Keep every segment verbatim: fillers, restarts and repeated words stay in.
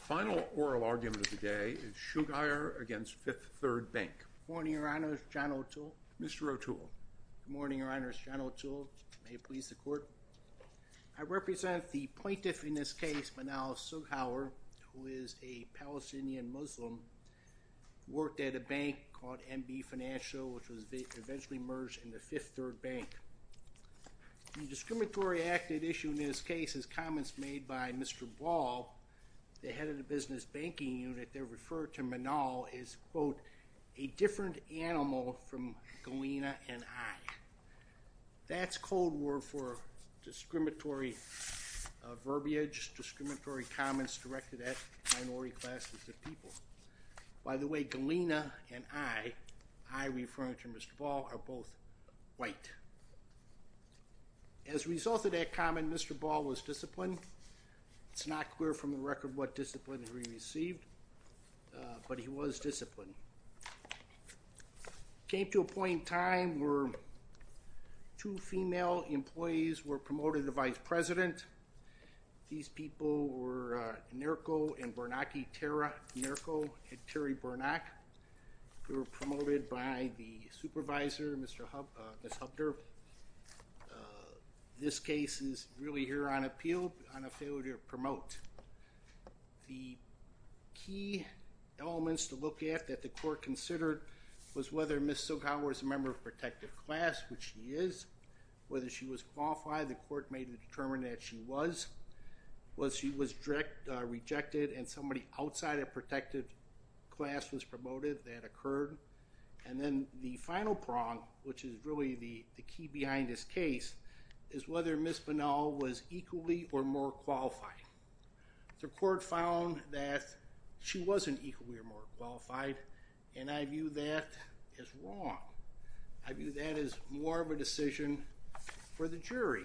Final oral argument of the day is Shughauer against Fifth Third Bank. Good morning, Your Honors. John O'Toole. Mister O'Toole. Good morning, Your Honors. John O'Toole. May it please the Court. I represent the plaintiff in this case, Manal Shughauer, who is a Palestinian Muslim who worked at a bank called M B Financial, which was eventually merged into Fifth Third Bank. The discriminatory act at issue in this case is comments made by Mister Ball, the head of the business banking unit, that referred to Manal as, quote, a different animal from Galena and I. That's code word for discriminatory uh, verbiage, discriminatory comments directed at minority classes of people. By the way, Galena and I, I referring to Mister Ball, are both white. As a result of that comment, Mister Ball was disciplined. It's not clear from the record what discipline he received, uh, but he was disciplined. Came to a point in time where two female employees were promoted to vice president. These people were uh, Nerko and Bernacki Terra. Nerko and Terry Bernack. They were promoted by the supervisor, Mister Hub, uh, Miz Hubner. This case is really here on appeal on a failure to promote. The key elements to look at that the court considered was whether Miz Shughauer was a member of a protected class, which she is, whether she was qualified. The court made it determine that she was, was she was direct, uh, rejected and somebody outside a protected class was promoted. That occurred. And then the final prong, which is really the, the key behind this case, is whether Miz Manal was equally or more qualified. The court found that she wasn't equally or more qualified, and I view that as wrong. I view that as more of a decision for the jury.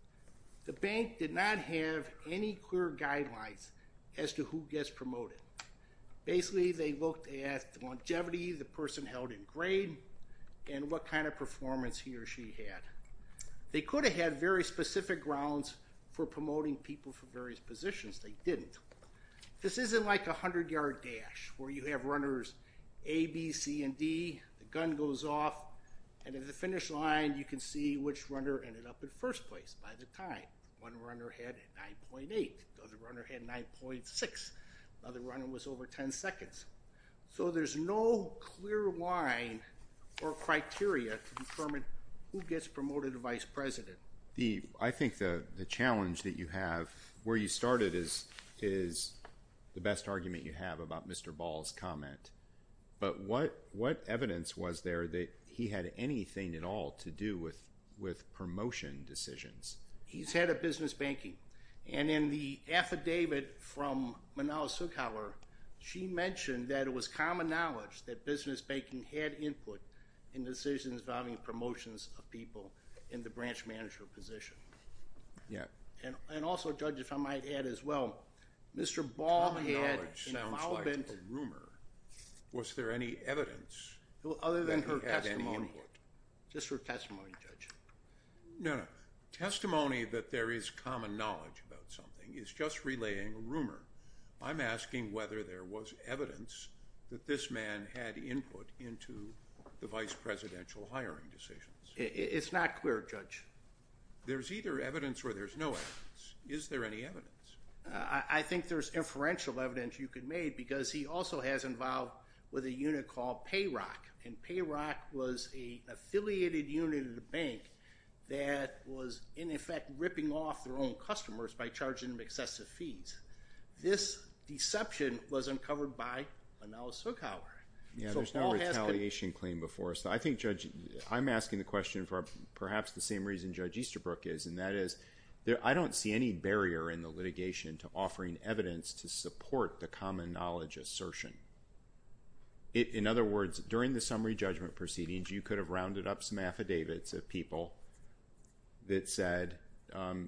The bank did not have any clear guidelines as to who gets promoted. Basically, they looked at the longevity the person held in grade and what kind of performance he or she had. They could have had very specific grounds for promoting people for various positions. They didn't. This isn't like a hundred-yard dash where you have runners A, B, C, and D. The gun goes off, and at the finish line, you can see which runner ended up in first place by the time. One runner had nine point eight. The other runner had nine point six. Another runner was over ten seconds. So there's no clear line or criteria to determine who gets promoted to vice president. The I think the the challenge that you have, where you started, is is the best argument you have about Mister Ball's comment. But what what evidence was there that he had anything at all to do with with promotion decisions? He's head of business banking, and in the affidavit from Manal Shughauer, she mentioned that it was common knowledge that business banking had input in decisions involving promotions of people in the branch manager position. Yeah. And and also, Judge, if I might add as well, Mister Ball Common had knowledge sounds involvement. like a rumor. Was there any evidence Other than that her he had any testimony. input? Just her testimony, Judge. No, no. Testimony that there is common knowledge about something is just relaying a rumor. I'm asking whether there was evidence that this man had input into the vice presidential hiring decisions. It, it's not clear, Judge. There's either evidence or there's no evidence. Is there any evidence? Uh, I, I think there's inferential evidence you could make because he also has involved with a unit called Payrock. And Payrock was a affiliated unit of the bank that was, in effect, ripping off their own customers by charging them excessive fees. This deception was uncovered by Manal Shughauer. Yeah, so there's Ball no has retaliation claim before us. I think, Judge, I'm asking the question for perhaps the same reason Judge Easterbrook is, and that is, there, I don't see any barrier in the litigation to offering evidence to support the common knowledge assertion. It, in other words, during the summary judgment proceedings, you could have rounded up some affidavits of people that said, um,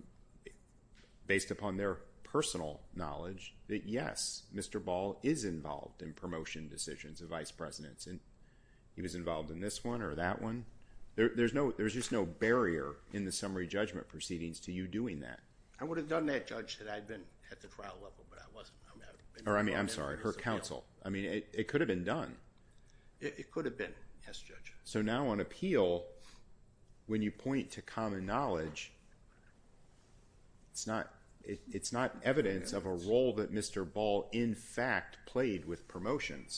based upon their personal knowledge, that yes, Mister Ball is involved in promotion decisions of vice presidents, and he was involved in this one or that one. There, there's no, there's just no barrier in the summary judgment proceedings to you doing that. I would have done that, Judge, had I been at the trial level, but I wasn't. I mean, I've been Or, I mean, I'm sorry, her counsel. I mean, it, it could have been done. It, it could have been, yes, Judge. So now on appeal, when you point to common knowledge, it's not it, it's not evidence of a role that Mister Ball in fact played with promotions.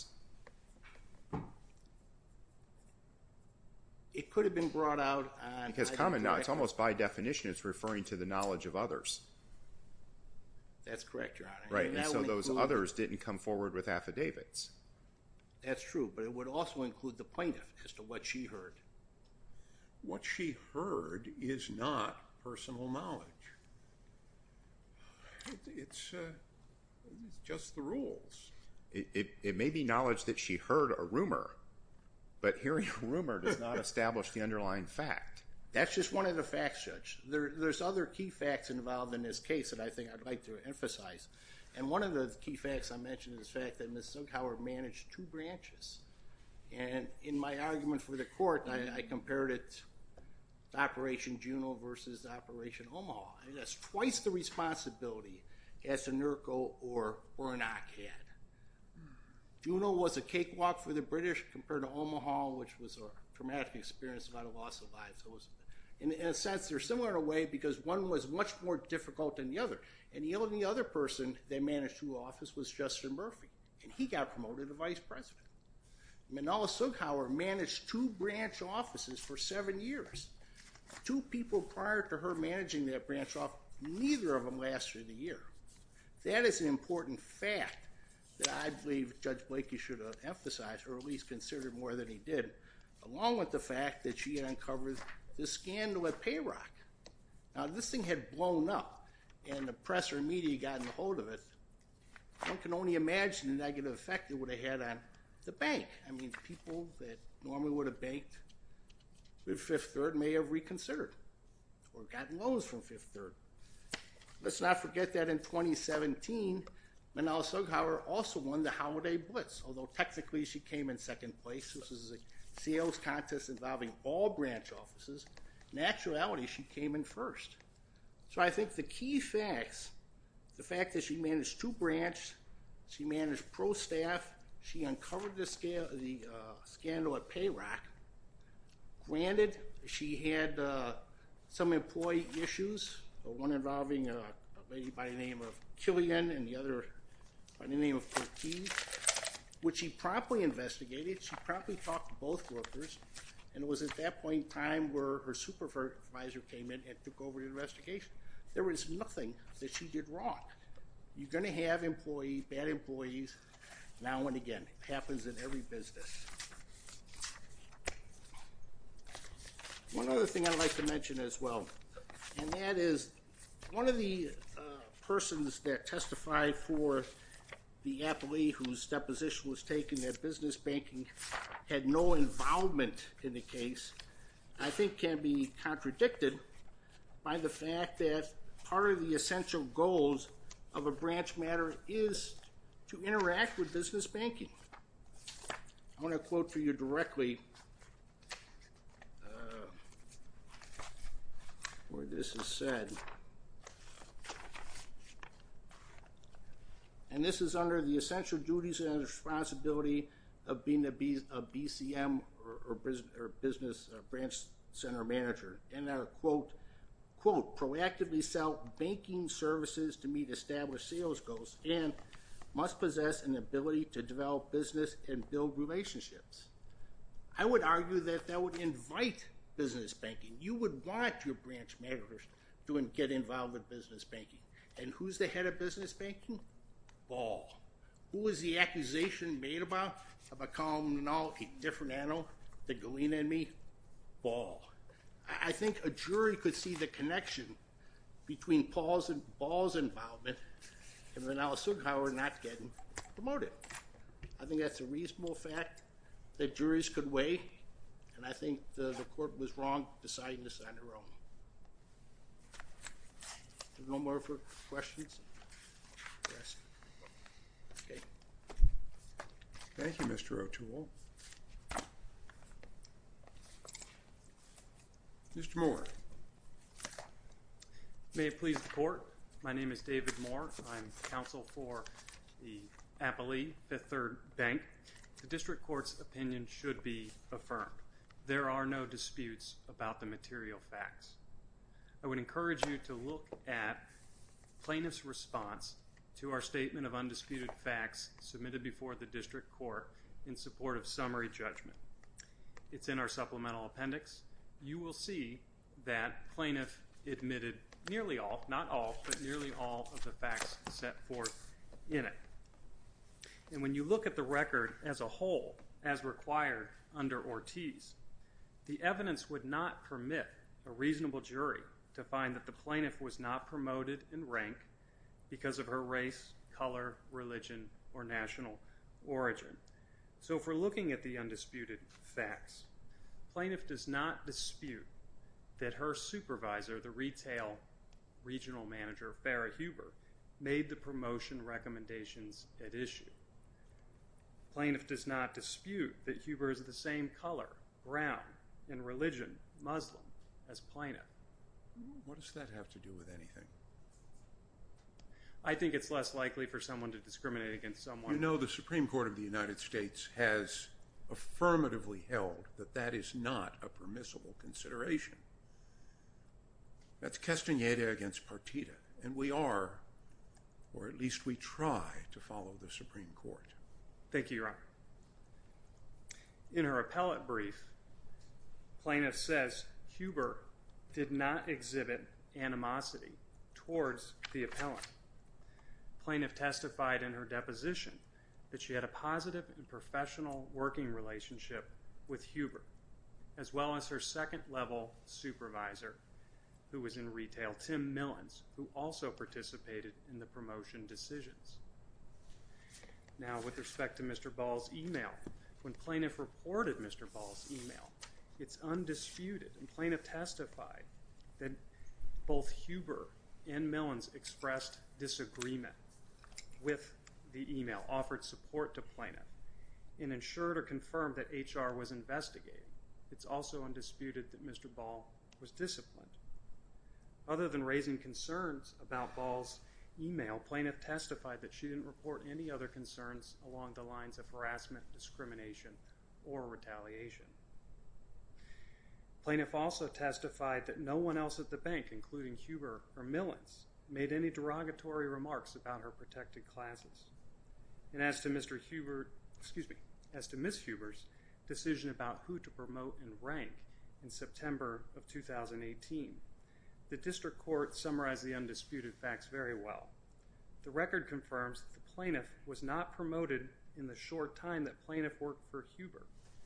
It could have been brought out on... Because common knowledge, it's almost by definition, it's referring to the knowledge of others. That's correct, Your Honor. Right, and, and so those include, others didn't come forward with affidavits. That's true, but it would also include the plaintiff as to what she heard. What she heard is not personal knowledge. It, it's, uh, it's just the rules. It, it, it may be knowledge that she heard a rumor, but hearing a rumor does not establish the underlying fact. That's just one of the facts, Judge. There, there's other key facts involved in this case that I think I'd like to emphasize. And one of the key facts I mentioned is the fact that Miz Sughauer managed two branches. And in my argument for the court, I, I compared it to Operation Juno versus Operation Omaha. I mean, that's twice the responsibility as Nurko or Ornock had. Juno was a cakewalk for the British compared to Omaha, which was a traumatic experience about a loss of lives. So it was, in, in a sense, they're similar in a way because one was much more difficult than the other. And the only other person that managed two offices was Justin Murphy, and he got promoted to vice president. Manala Sughauer managed two branch offices for seven years. Two people prior to her managing that branch office, neither of them lasted a year. That is an important fact that I believe Judge Blakey should have emphasized, or at least considered more than he did, along with the fact that she had uncovered the scandal at Payrock. Now, this thing had blown up, and the press or media got in hold of it. One can only imagine the negative effect it would have had on the bank. I mean, people that normally would have banked with Fifth Third may have reconsidered or gotten loans from Fifth Third. Let's not forget that in twenty seventeen, Manala Sughauer also won the Holiday Blitz, although technically she came in second place. This was a sales contest involving all branch offices. In actuality, she came in first. So I think the key facts, the fact that she managed two branches, she managed pro staff, she uncovered the, scale, the uh, scandal at Payrock. Granted, she had uh, some employee issues, one involving uh, a lady by the name of Killian and the other by the name of Perkey, which she promptly investigated. She promptly talked to both workers, and it was at that point in time where her supervisor came in and took over the investigation. There was nothing that she did wrong. You're going to have employee, bad employees now and again. It happens in every business. One other thing I'd like to mention as well, and that is one of the uh, persons that testified for the appellee whose deposition was taken that business banking had no involvement in the case, I think can be contradicted by the fact that part of the essential goals of a branch matter is to interact with business banking. I want to quote for you directly uh, where this is said. And this is under the essential duties and responsibility of being a, B, a B C M or, or, business, or business or branch center manager. And I quote, quote, proactively sell banking services to meet established sales goals and must possess an ability to develop business and build relationships. I would argue that that would invite business banking. You would want your branch managers to get involved with business banking. And who's the head of business banking? Ball. Who was the accusation made about? About calling them all a different animal, the Galena and me? Ball. I think a jury could see the connection between Paul's and Ball's involvement and Manala Sughauer not getting promoted. I think that's a reasonable fact that juries could weigh, and I think the, the court was wrong deciding this on their own. There's no more for questions? Yes. Okay. Thank you, Mister O'Toole. Mister Moore. May it please the court, my name is David Moore. I'm counsel for the appellee, Fifth Third Bank, the district court's opinion should be affirmed. There are no disputes about the material facts. I would encourage you to look at plaintiff's response to our statement of undisputed facts submitted before the district court in support of summary judgment. It's in our supplemental appendix. You will see that plaintiff admitted nearly all, not all, but nearly all of the facts set forth in it. And when you look at the record as a whole, as required under Ortiz, the evidence would not permit a reasonable jury to find that the plaintiff was not promoted in rank because of her race, color, religion, or national origin. So if we're looking at the undisputed facts, plaintiff does not dispute that her supervisor, the retail regional manager, Farrah Huber, made the promotion recommendations at issue. Plaintiff does not dispute that Huber is the same color, brown, in religion, Muslim, as plaintiff. What does that have to do with anything? I think it's less likely for someone to discriminate against someone. You know, the Supreme Court of the United States has affirmatively held that that is not a permissible consideration. That's Castaneda against Partita, and we are, or at least we try, to follow the Supreme Court. Thank you, Your Honor. In her appellate brief, plaintiff says Huber did not exhibit animosity towards the appellant. Plaintiff testified in her deposition that she had a positive and professional working relationship with Huber, as well as her second-level supervisor, who was in retail, Tim Millens, who also participated in the promotion decisions. Now, with respect to Mister Ball's email, when plaintiff reported Mister Ball's email, it's undisputed, and plaintiff testified that both Huber and Millens expressed disagreement with the email, offered support to plaintiff, and ensured or confirmed that H R was investigating. It's also undisputed that Mister Ball was disciplined. Other than raising concerns about Ball's email, plaintiff testified that she didn't report any other concerns along the lines of harassment, discrimination, or retaliation. Plaintiff also testified that no one else at the bank, including Huber or Millens, made any derogatory remarks about her protected classes. And as to Mister Huber, excuse me, as to Miz Huber's decision about who to promote and rank in September of two thousand eighteen, the district court summarized the undisputed facts very well. The record confirms that the plaintiff was not promoted in the short time that plaintiff worked for Huber.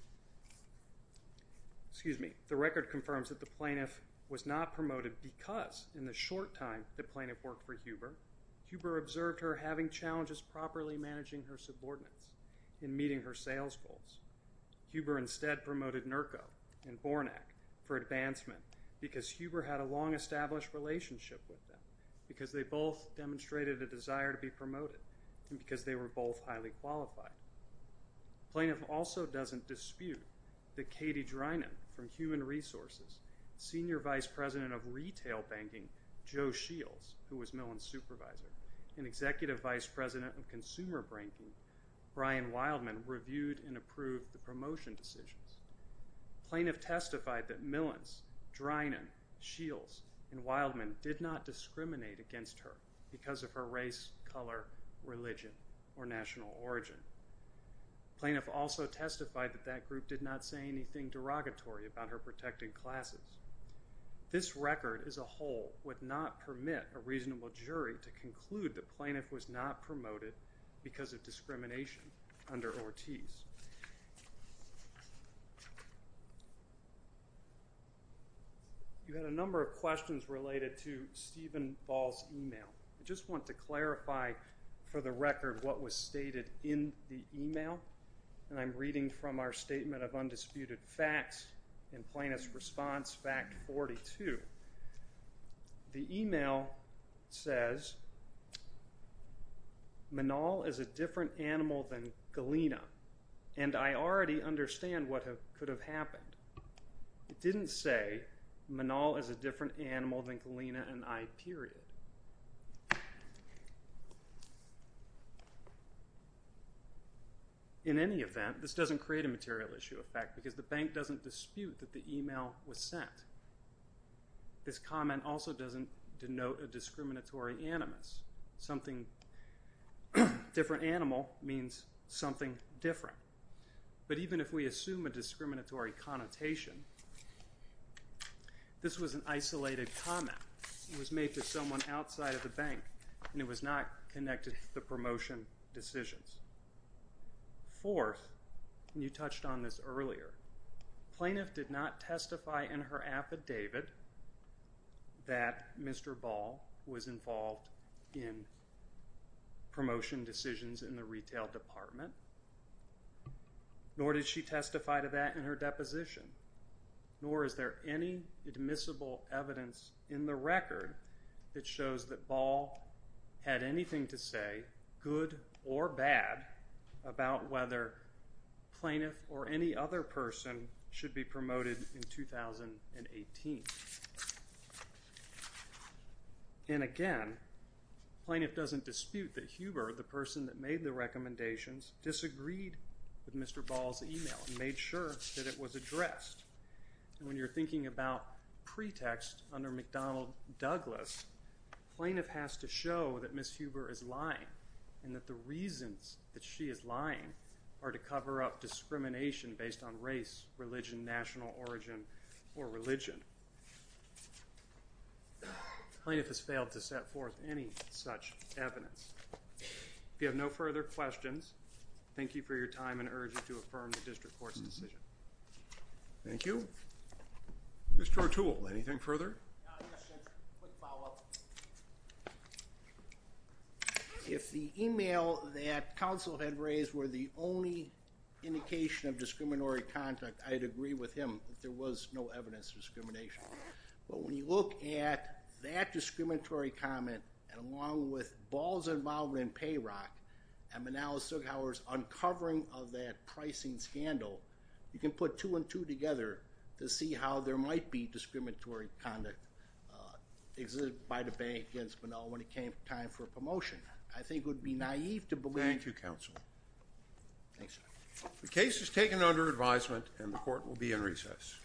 Excuse me, the record confirms that the plaintiff was not promoted because in the short time that plaintiff worked for Huber, Huber observed her having challenges properly managing her subordinates in meeting her sales goals. Huber instead promoted Nurko and Bornak for advancement because Huber had a long-established relationship with them, because they both demonstrated a desire to be promoted, and because they were both highly qualified. Plaintiff also doesn't dispute that Katie Drinan from Human Resources, Senior Vice President of Retail Banking, Joe Shields, who was Millens' supervisor, and Executive Vice President of Consumer Banking, Brian Wildman, reviewed and approved the promotion decisions. Plaintiff testified that Millens, Drinan, Shields, and Wildman did not discriminate against her because of her race, color, religion, or national origin. Plaintiff also testified that that group did not say anything derogatory about her protected classes. This record as a whole would not permit a reasonable jury to conclude that plaintiff was not promoted because of discrimination under Ortiz. You had a number of questions related to Stephen Ball's email. I just want to clarify for the record what was stated in the email, and I'm reading from our statement of undisputed facts in plaintiff's response, fact forty-two. The email says, Manal is a different animal than Galena, and I already understand what have, could have happened. It didn't say, Manal is a different animal than Galena and I, period. In any event, this doesn't create a material issue of fact because the bank doesn't dispute that the email was sent. This comment also doesn't denote a discriminatory animus. Something different animal means something different. But even if we assume a discriminatory connotation, this was an isolated comment. It was made to someone outside of the bank, and it was not connected to the promotion decisions. Fourth, and you touched on this earlier, plaintiff did not testify in her affidavit that Mister Ball was involved in promotion decisions in the retail department, nor did she testify to that in her deposition, nor is there any admissible evidence in the record that shows that Ball had anything to say, good or bad, about whether plaintiff or any other person should be promoted in two thousand eighteen. And again, plaintiff doesn't dispute that Huber, the person that made the recommendations, disagreed with Mister Ball's email and made sure that it was addressed. And when you're thinking about pretext under McDonnell Douglas, plaintiff has to show that Miz Huber is lying and that the reasons that she is lying are to cover up discrimination based on race, religion, national origin, or religion. Plaintiff has failed to set forth any such evidence. If you have no further questions, thank you for your time and urge you to affirm the district court's decision. Thank you. Mister O'Toole, anything further? Uh, yes, Judge. Quick follow-up. If the email that counsel had raised were the only indication of discriminatory conduct, I'd agree with him that there was no evidence of discrimination. But when you look at that discriminatory comment, and along with Ball's involvement in Payrock and Manala Sughauer's uncovering of that pricing scandal, you can put two and two together to see how there might be discriminatory conduct uh, exhibited by the bank against Manala when it came time for a promotion. I think it would be naive to believe... Thank you, counsel. Thanks, sir. The case is taken under advisement, and the court will be in recess.